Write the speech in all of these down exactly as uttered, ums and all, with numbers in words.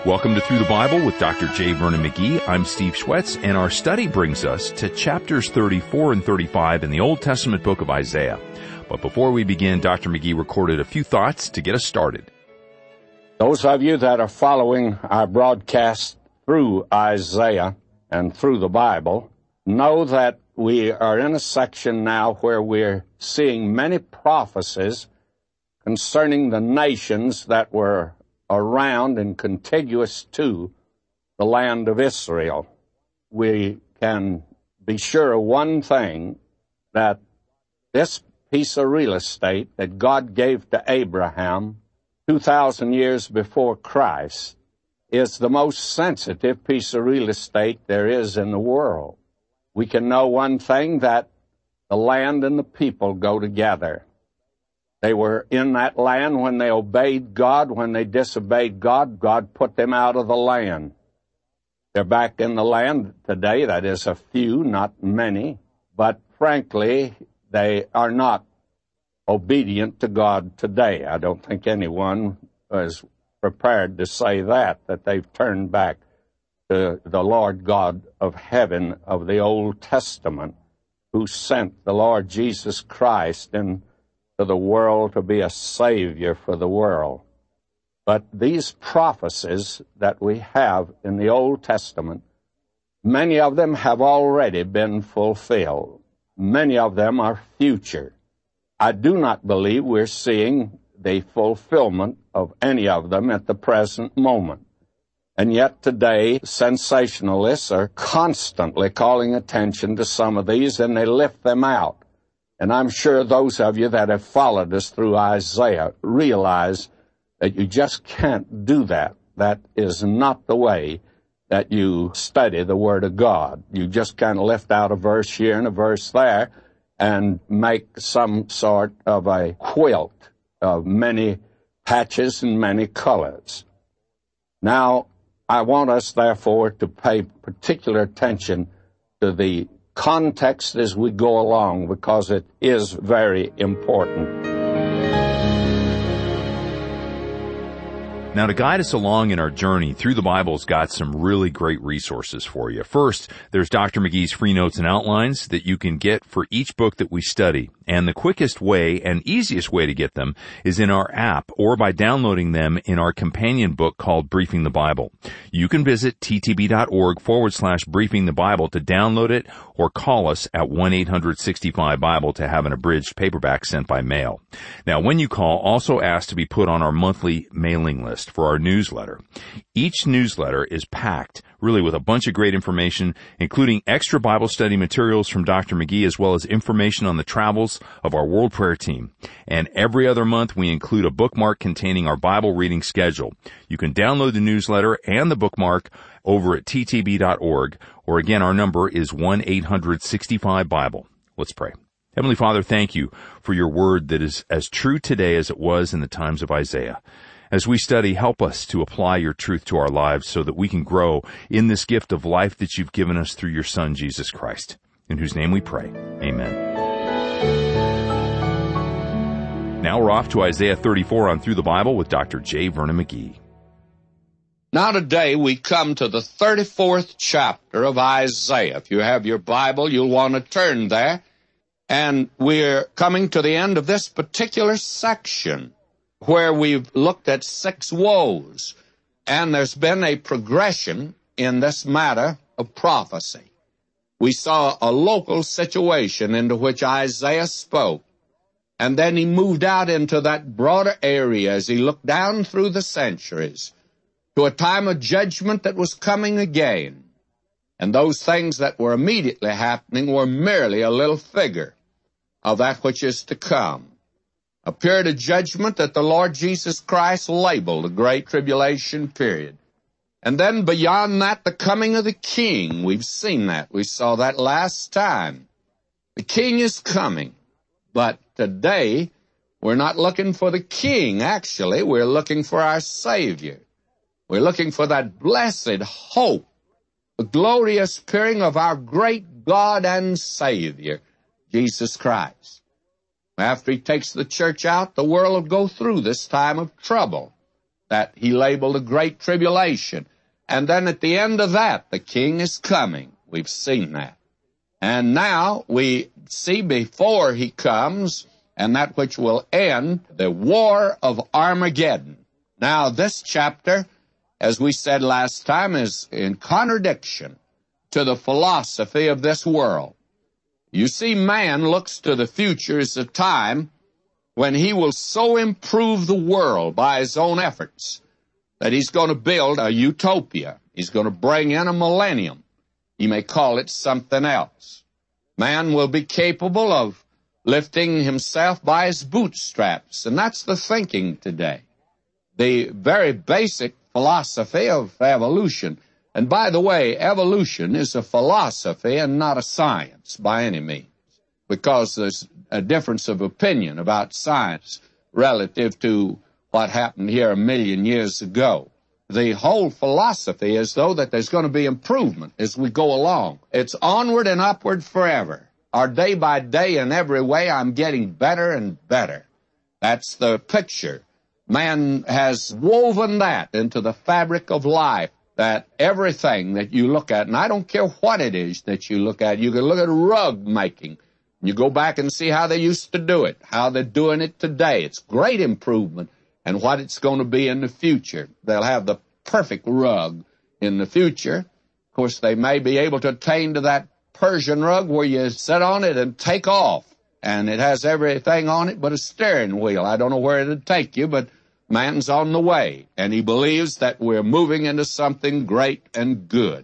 Welcome to Through the Bible with Doctor J. Vernon McGee. I'm Steve Schwetz, and our study brings us to chapters thirty-four and thirty-five in the Old Testament book of Isaiah. But before we begin, Doctor McGee recorded a few thoughts to get us started. Those of you that are following our broadcast through Isaiah and through the Bible know that we are in a section now where we're seeing many prophecies concerning the nations that were around and contiguous to the land of Israel. We can be sure of one thing, that this piece of real estate that God gave to Abraham two thousand years before Christ is the most sensitive piece of real estate there is in the world. We can know one thing, that the land and the people go together. They were in that land when they obeyed God. When they disobeyed God, God put them out of the land. They're back in the land today. That is a few, not many. But frankly, they are not obedient to God today. I don't think anyone is prepared to say that, that they've turned back to the Lord God of heaven of the Old Testament, who sent the Lord Jesus Christ in to the world to be a Savior for the world. But these prophecies that we have in the Old Testament, many of them have already been fulfilled. Many of them are future. I do not believe we're seeing the fulfillment of any of them at the present moment. And yet today, sensationalists are constantly calling attention to some of these, and they lift them out. And I'm sure those of you that have followed us through Isaiah realize that you just can't do that. That is not the way that you study the Word of God. You just kind of lift out a verse here and a verse there and make some sort of a quilt of many patches and many colors. Now, I want us, therefore, to pay particular attention to the context as we go along, because it is very important. Now, to guide us along in our journey through the Bible's got some really great resources for you. First, there's Doctor McGee's free notes and outlines that you can get for each book that we study. And the quickest way and easiest way to get them is in our app or by downloading them in our companion book called Briefing the Bible. You can visit ttb.org forward slash briefing the Bible to download it, or call us at one eight hundred sixty-five Bible to have an abridged paperback sent by mail. Now, when you call, also ask to be put on our monthly mailing list for our newsletter. Each newsletter is packed really with a bunch of great information, including extra Bible study materials from Doctor McGee, as well as information on the travels of our World Prayer Team. And every other month, we include a bookmark containing our Bible reading schedule. You can download the newsletter and the bookmark over at t t b dot org, or again, our number is one eight hundred sixty-five Bible. Let's pray. Heavenly Father, thank you for your word that is as true today as it was in the times of Isaiah. As we study, help us to apply your truth to our lives so that we can grow in this gift of life that you've given us through your Son, Jesus Christ, in whose name we pray. Amen. Now we're off to Isaiah thirty-four on Through the Bible with Doctor J. Vernon McGee. Now today we come to the thirty-fourth chapter of Isaiah. If you have your Bible, you'll want to turn there. And we're coming to the end of this particular section, where we've looked at six woes, and there's been a progression in this matter of prophecy. We saw a local situation into which Isaiah spoke, and then he moved out into that broader area as he looked down through the centuries to a time of judgment that was coming again. And those things that were immediately happening were merely a little figure of that which is to come. A period of judgment that the Lord Jesus Christ labeled a great tribulation period. And then beyond that, the coming of the King. We've seen that. We saw that last time. The King is coming. But today, we're not looking for the King. Actually, we're looking for our Savior. We're looking for that blessed hope, the glorious appearing of our great God and Savior, Jesus Christ. After he takes the church out, the world will go through this time of trouble. that he labeled the Great Tribulation. And then at the end of that, the King is coming. We've seen that. And now we see before he comes, and that which will end, the War of Armageddon. Now this chapter, as we said last time, is in contradiction to the philosophy of this world. You see, man looks to the future as a time when he will so improve the world by his own efforts that he's going to build a utopia. He's going to bring in a millennium. You may call it something else. Man will be capable of lifting himself by his bootstraps, and that's the thinking today. The very basic philosophy of evolution. And by the way, evolution is a philosophy and not a science by any means, because there's a difference of opinion about science relative to what happened here a million years ago. The whole philosophy is, though, that there's going to be improvement as we go along. It's onward and upward forever. Or day by day, in every way, I'm getting better and better. That's the picture. Man has woven that into the fabric of life, that everything that you look at, and I don't care what it is that you look at, you can look at rug making. You go back and see how they used to do it, how they're doing it today. It's great improvement. And what it's going to be in the future. They'll have the perfect rug in the future. Of course, they may be able to attain to that Persian rug where you sit on it and take off. And it has everything on it but a steering wheel. I don't know where it'll take you, but man's on the way. And he believes that we're moving into something great and good.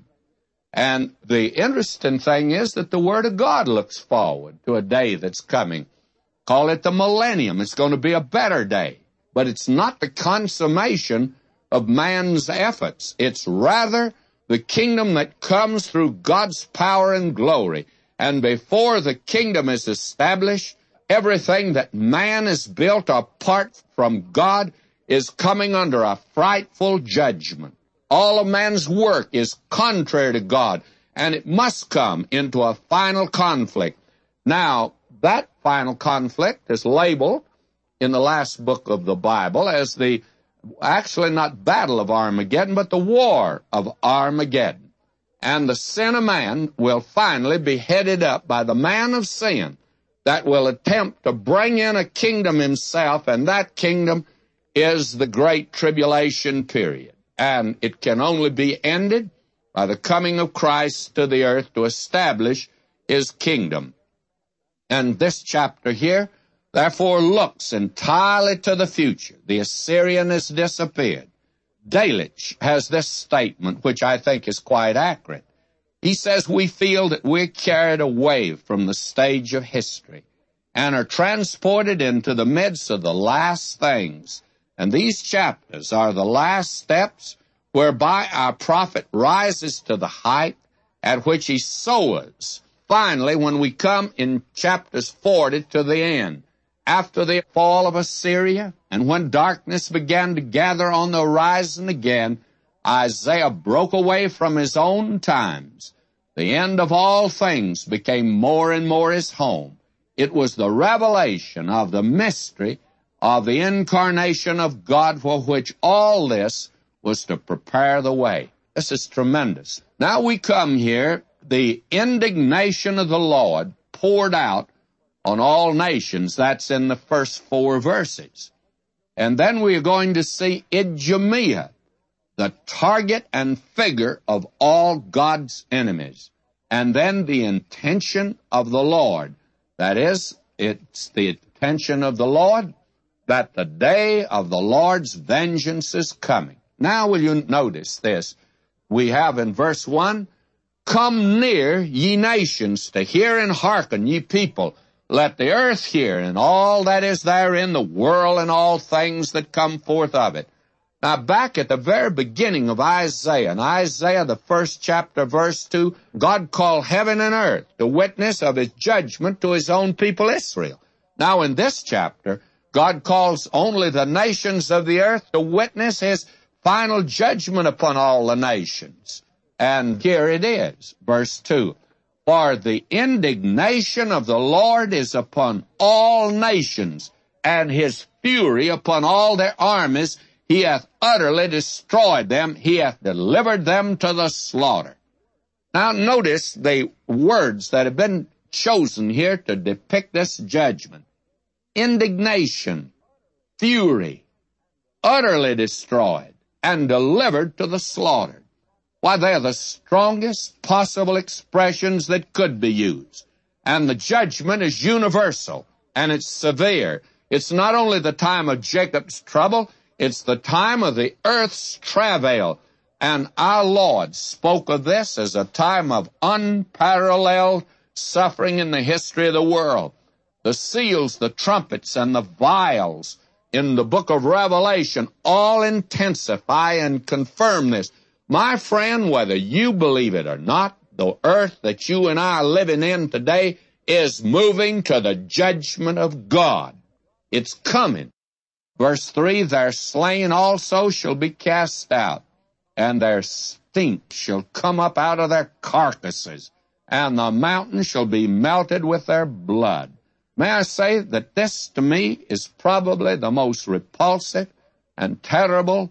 And the interesting thing is that the Word of God looks forward to a day that's coming. Call it the millennium. It's going to be a better day. But it's not the consummation of man's efforts. It's rather the kingdom that comes through God's power and glory. And before the kingdom is established, everything that man has built apart from God is coming under a frightful judgment. All of man's work is contrary to God, and it must come into a final conflict. Now, that final conflict is labeled in the last book of the Bible as the, actually not Battle of Armageddon, but the War of Armageddon. And the sin of man will finally be headed up by the man of sin that will attempt to bring in a kingdom himself, and that kingdom is the Great Tribulation period. And it can only be ended by the coming of Christ to the earth to establish his kingdom. And this chapter here, therefore, looks entirely to the future. The Assyrian has disappeared. Delitzsch has this statement, which I think is quite accurate. He says, we feel that we're carried away from the stage of history and are transported into the midst of the last things. And these chapters are the last steps whereby our prophet rises to the height at which he soars. Finally, when we come in chapters forty to the end, after the fall of Assyria, and when darkness began to gather on the horizon again, Isaiah broke away from his own times. The end of all things became more and more his home. It was the revelation of the mystery of the incarnation of God, for which all this was to prepare the way. This is tremendous. Now we come here, the indignation of the Lord poured out on all nations. That's in the first four verses. And then we are going to see Idumea, the target and figure of all God's enemies. And then the intention of the Lord. That is, it's the intention of the Lord that the day of the Lord's vengeance is coming. Now will you notice this? We have in verse one, come near, ye nations, to hear and hearken, ye people. Let the earth hear, and all that is therein, the world and all things that come forth of it. Now, back at the very beginning of Isaiah, in Isaiah, the first chapter, verse two, God called heaven and earth to witness of his judgment to his own people Israel. Now, in this chapter, God calls only the nations of the earth to witness his final judgment upon all the nations. And here it is, verse two. For the indignation of the Lord is upon all nations, and his fury upon all their armies. He He hath utterly destroyed them. He hath delivered them to the slaughter. Now notice the words that have been chosen here to depict this judgment. Indignation, fury, utterly destroyed, and delivered to the slaughter. Why, they're the strongest possible expressions that could be used. And the judgment is universal, and it's severe. It's not only the time of Jacob's trouble, it's the time of the earth's travail. And our Lord spoke of this as a time of unparalleled suffering in the history of the world. The seals, the trumpets, and the vials in the book of Revelation all intensify and confirm this. My friend, whether you believe it or not, the earth that you and I are living in today is moving to the judgment of God. It's coming. Verse three, their slain also shall be cast out, and their stink shall come up out of their carcasses, and the mountain shall be melted with their blood. May I say that this, to me, is probably the most repulsive and terrible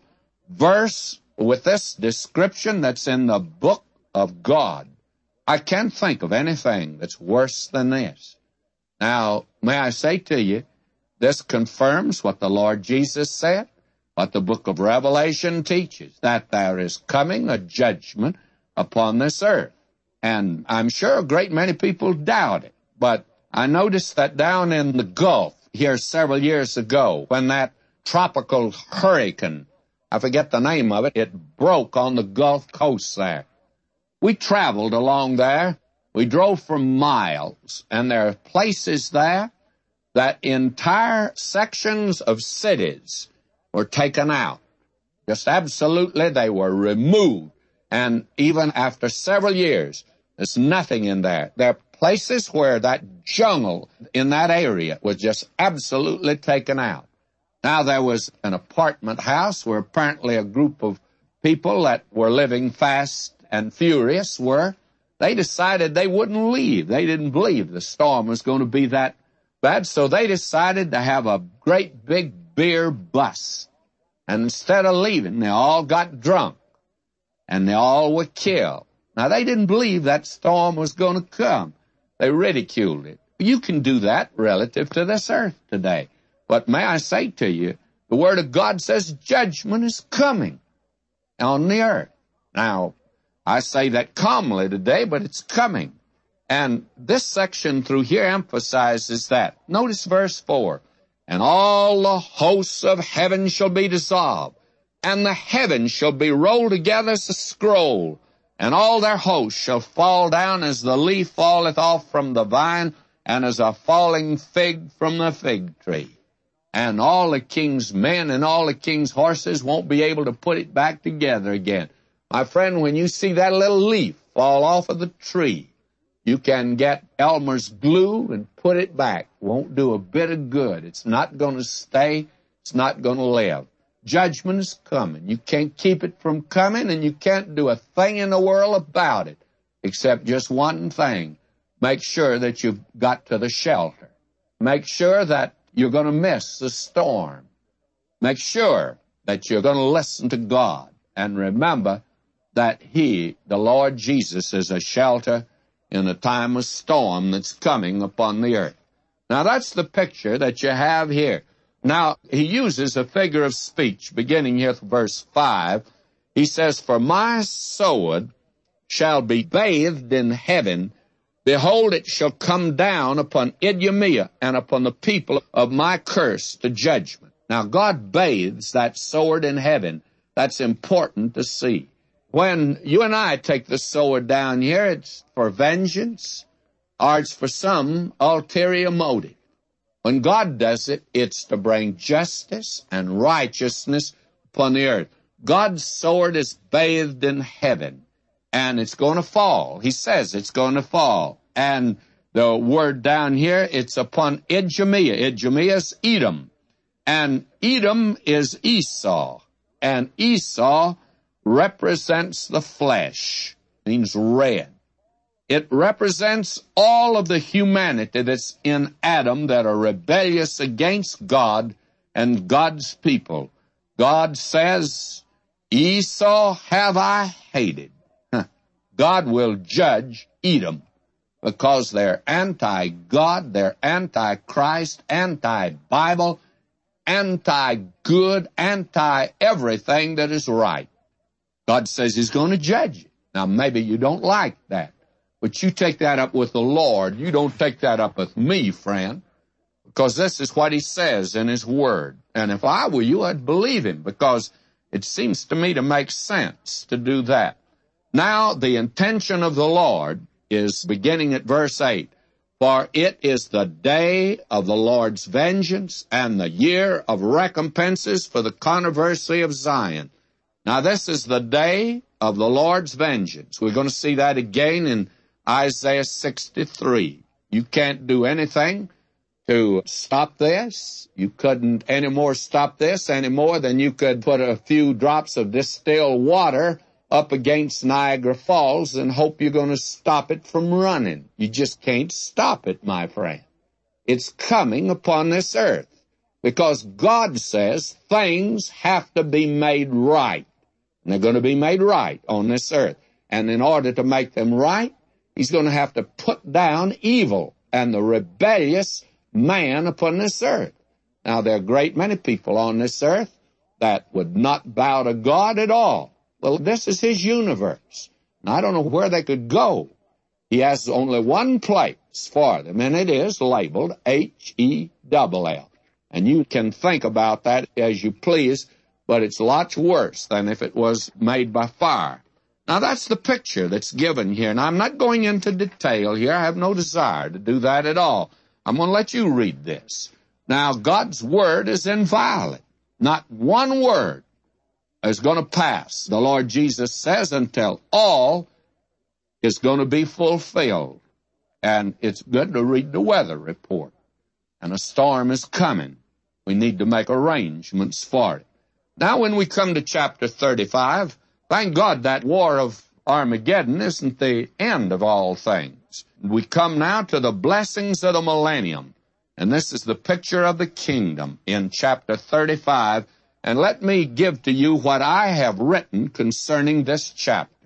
verse with this description that's in the book of God. I can't think of anything that's worse than this. Now, may I say to you, this confirms what the Lord Jesus said, what the book of Revelation teaches, that there is coming a judgment upon this earth. And I'm sure a great many people doubt it, but I noticed that down in the Gulf here several years ago, when that tropical hurricane, I forget the name of it, it broke on the Gulf Coast there. We traveled along there. We drove for miles, and there are places there that entire sections of cities were taken out. Just absolutely, they were removed. And even after several years, there's nothing in there. There are places where that jungle in that area was just absolutely taken out. Now, there was an apartment house where apparently a group of people that were living fast and furious were. They decided they wouldn't leave. They didn't believe the storm was going to be that bad, so they decided to have a great big beer bus. And instead of leaving, they all got drunk, and they all were killed. Now, they didn't believe that storm was going to come. They ridiculed it. You can do that relative to this earth today. But may I say to you, the Word of God says judgment is coming on the earth. Now, I say that calmly today, but it's coming. And this section through here emphasizes that. Notice verse four. And all the hosts of heaven shall be dissolved, and the heavens shall be rolled together as a scroll, and all their hosts shall fall down as the leaf falleth off from the vine, and as a falling fig from the fig tree. And all the king's men and all the king's horses won't be able to put it back together again. My friend, when you see that little leaf fall off of the tree, you can get Elmer's glue and put it back. Won't do a bit of good. It's not going to stay. It's not going to live. Judgment is coming. You can't keep it from coming, and you can't do a thing in the world about it, except just one thing. Make sure that you've got to the shelter. Make sure that you're going to miss the storm. Make sure that you're going to listen to God. And remember that He, the Lord Jesus, is a shelter in a time of storm that's coming upon the earth. Now, that's the picture that you have here. Now, he uses a figure of speech, beginning here with verse five. He says, For my sword shall be bathed in heaven. Behold, it shall come down upon Idumea and upon the people of my curse to judgment. Now, God bathes that sword in heaven. That's important to see. When you and I take the sword down here, it's for vengeance, or it's for some ulterior motive. When God does it, it's to bring justice and righteousness upon the earth. God's sword is bathed in heaven, and it's going to fall. He says it's going to fall. And the word down here, it's upon Idumea. Idumea is Edom. And Edom is Esau. And Esau represents the flesh, means red. It represents all of the humanity that's in Adam that are rebellious against God and God's people. God says, Esau have I hated. God will judge Edom because they're anti-God, they're anti-Christ, anti-Bible, anti-good, anti-everything that is right. God says He's going to judge you. Now, maybe you don't like that, but you take that up with the Lord. You don't take that up with me, friend, because this is what He says in His Word. And if I were you, I'd believe Him, because it seems to me to make sense to do that. Now, the intention of the Lord is beginning at verse eight. For it is the day of the Lord's vengeance and the year of recompenses for the controversy of Zion. Now, this is the day of the Lord's vengeance. We're going to see that again in Isaiah sixty-three. You can't do anything to stop this. You couldn't any more stop this any more than you could put a few drops of distilled water up against Niagara Falls and hope you're going to stop it from running. You just can't stop it, my friend. It's coming upon this earth because God says things have to be made right. And they're going to be made right on this earth. And in order to make them right, He's going to have to put down evil and the rebellious man upon this earth. Now, there are a great many people on this earth that would not bow to God at all. Well, this is His universe. And I don't know where they could go. He has only one place for them, and it is labeled H E L L. And you can think about that as you please, but it's lots worse than if it was made by fire. Now, that's the picture that's given here. And I'm not going into detail here. I have no desire to do that at all. I'm going to let you read this. Now, God's Word is inviolate. Not one word is going to pass, the Lord Jesus says, until all is going to be fulfilled. And it's good to read the weather report. And a storm is coming. We need to make arrangements for it. Now, when we come to chapter thirty-five, thank God that war of Armageddon isn't the end of all things. We come now to the blessings of the millennium. And this is the picture of the kingdom in chapter thirty-five. And let me give to you what I have written concerning this chapter.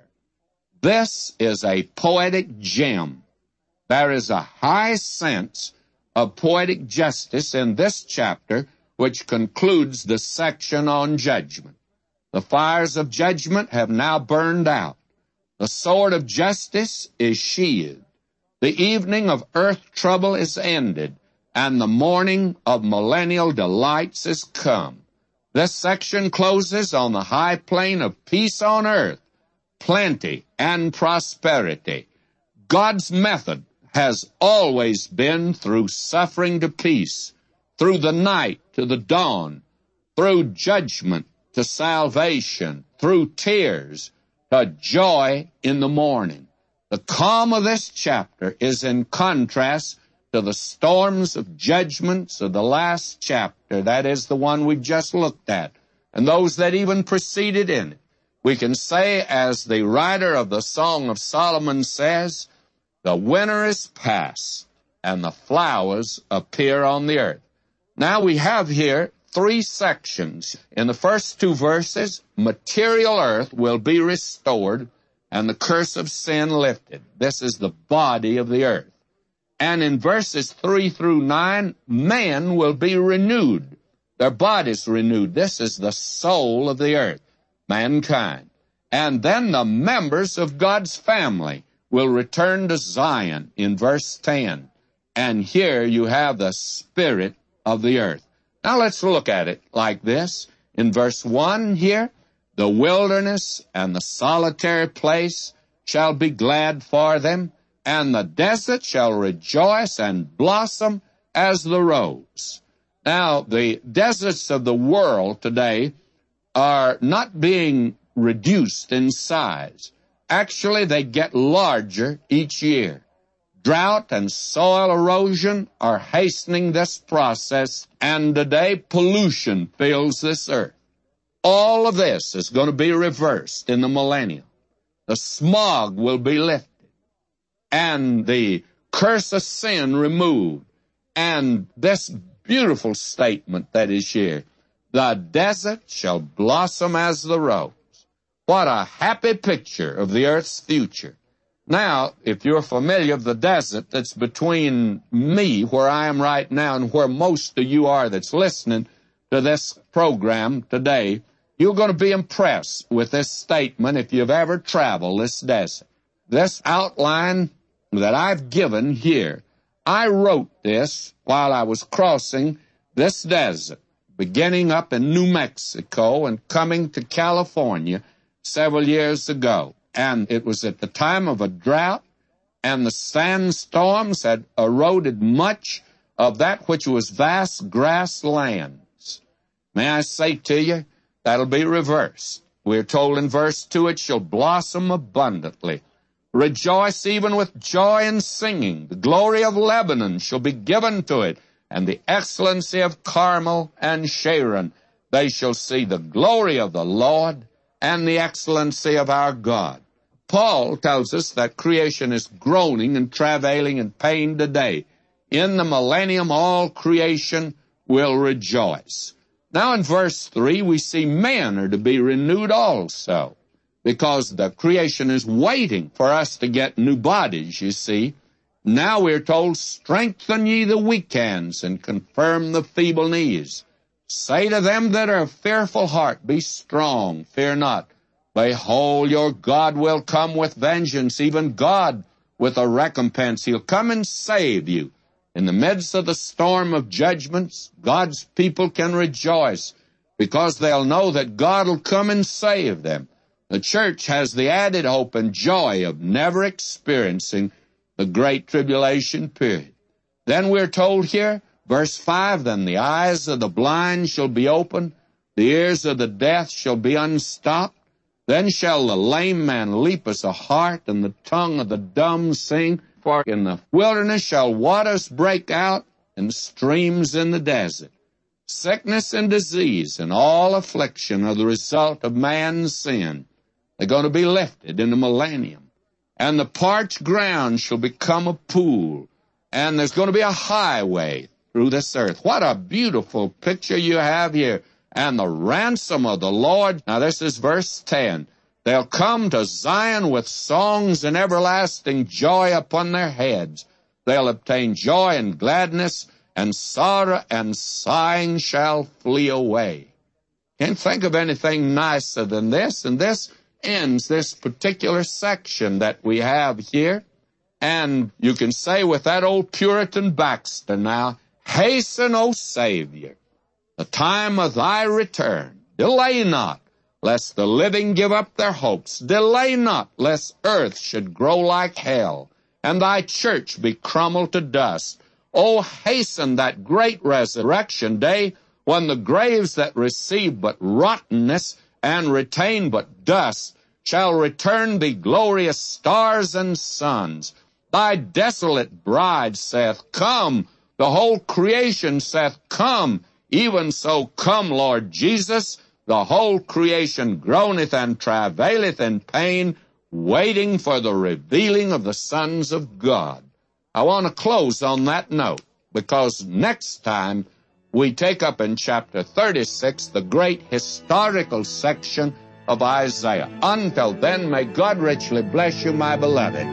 This is a poetic gem. There is a high sense of poetic justice in this chapter, which concludes the section on judgment. The fires of judgment have now burned out. The sword of justice is sheathed. The evening of earth trouble is ended, and the morning of millennial delights is come. This section closes on the high plane of peace on earth, plenty and prosperity. God's method has always been through suffering to peace, through the night to the dawn, through judgment to salvation, through tears to joy in the morning. The calm of this chapter is in contrast to the storms of judgments of the last chapter. That is the one we've just looked at, and those that even preceded in it. We can say, as the writer of the Song of Solomon says, the winter is past, and the flowers appear on the earth. Now we have here three sections. In the first two verses, material earth will be restored, and the curse of sin lifted. This is the body of the earth. And in verses three through nine, man will be renewed, their bodies renewed. This is the soul of the earth, mankind. And then the members of God's family will return to Zion in verse ten. And here you have the spirit of the earth. Now let's look at it like this. In verse one here, the wilderness and the solitary place shall be glad for them, and the desert shall rejoice and blossom as the rose. Now, the deserts of the world today are not being reduced in size. Actually, they get larger each year. Drought and soil erosion are hastening this process, and today pollution fills this earth. All of this is going to be reversed in the millennium. The smog will be lifted, and the curse of sin removed. And this beautiful statement that is here, The desert shall blossom as the rose. What a happy picture of the earth's future. Now, if you're familiar with the desert that's between me, where I am right now, and where most of you are that's listening to this program today, you're going to be impressed with this statement if you've ever traveled this desert. This outline that I've given here, I wrote this while I was crossing this desert, beginning up in New Mexico and coming to California several years ago. And it was at the time of a drought, and the sandstorms had eroded much of that which was vast grasslands. May I say to you, that'll be reversed. We're told in verse two, it shall blossom abundantly. Rejoice even with joy and singing. The glory of Lebanon shall be given to it, and the excellency of Carmel and Sharon. They shall see the glory of the Lord and the excellency of our God. Paul tells us that creation is groaning and travailing in pain today. In the millennium, all creation will rejoice. Now in verse three, we see men are to be renewed also, because the creation is waiting for us to get new bodies, you see. Now we're told, strengthen ye the weak hands and confirm the feeble knees. Say to them that are of fearful heart, be strong, fear not. Behold, your God will come with vengeance, even God with a recompense. He'll come and save you. In the midst of the storm of judgments, God's people can rejoice because they'll know that God will come and save them. The church has the added hope and joy of never experiencing the great tribulation period. Then we're told here, verse five, then the eyes of the blind shall be opened, the ears of the deaf shall be unstopped. Then shall the lame man leap as a hart, and the tongue of the dumb sing. For in the wilderness shall waters break out, and streams in the desert. Sickness and disease and all affliction are the result of man's sin. They're going to be lifted in the millennium. And the parched ground shall become a pool, and there's going to be a highway through this earth. What a beautiful picture you have here. And the ransom of the Lord. Now this is verse ten. They'll come to Zion with songs and everlasting joy upon their heads. They'll obtain joy and gladness, and sorrow and sighing shall flee away. Can't think of anything nicer than this, and this ends this particular section that we have here. And you can say with that old Puritan Baxter now, hasten, O Savior, the time of thy return. Delay not, lest the living give up their hopes. Delay not, lest earth should grow like hell, and thy church be crumbled to dust. Oh, hasten that great resurrection day, when the graves that receive but rottenness and retain but dust shall return thee glorious stars and suns. Thy desolate bride saith, come. The whole creation saith, come. Even so, come, Lord Jesus. The whole creation groaneth and travaileth in pain, waiting for the revealing of the sons of God. I want to close on that note, because next time we take up in chapter thirty-six the great historical section of Isaiah. Until then, may God richly bless you, my beloved.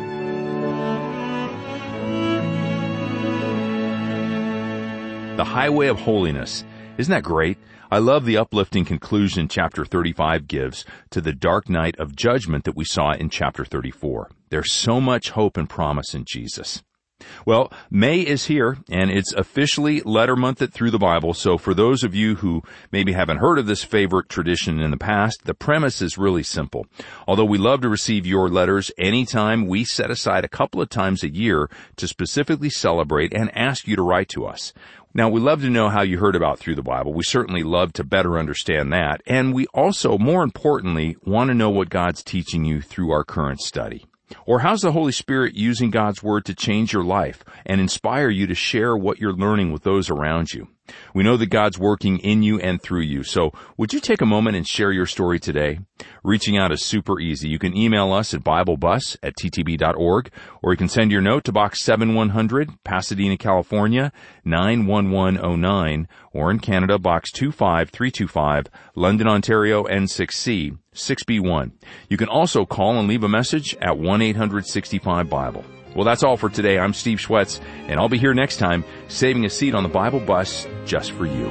The Highway of Holiness. Isn't that great? I love the uplifting conclusion chapter thirty-five gives to the dark night of judgment that we saw in chapter thirty-four. There's so much hope and promise in Jesus. Well, May is here, and it's officially Letter Month at Through the Bible, so for those of you who maybe haven't heard of this favorite tradition in the past, the premise is really simple. Although we love to receive your letters anytime, we set aside a couple of times a year to specifically celebrate and ask you to write to us. Now, we love to know how you heard about Through the Bible. We certainly love to better understand that, and we also, more importantly, want to know what God's teaching you through our current study. Or how's the Holy Spirit using God's Word to change your life and inspire you to share what you're learning with those around you? We know that God's working in you and through you. So would you take a moment and share your story today? Reaching out is super easy. You can email us at biblebus at t t b dot org, or you can send your note to Box seven one hundred, Pasadena, California, nine one one oh nine, or in Canada, Box two five three two five, London, Ontario, N six C, six B one. You can also call and leave a message at one eight hundred sixty-five Bible. Well, that's all for today. I'm Steve Schwetz, and I'll be here next time, saving a seat on the Bible bus just for you.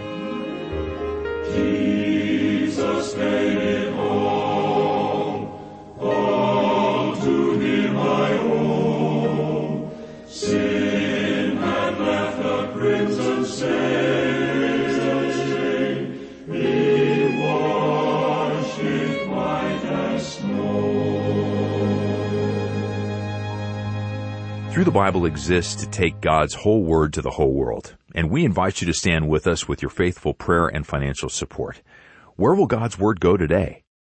Jesus made it home, all to Him I owe. Sin had left a crimson stain, He washed it white as snow. Through the Bible exists to take God's whole word to the whole world, and we invite you to stand with us with your faithful prayer and financial support. Where will God's word go today?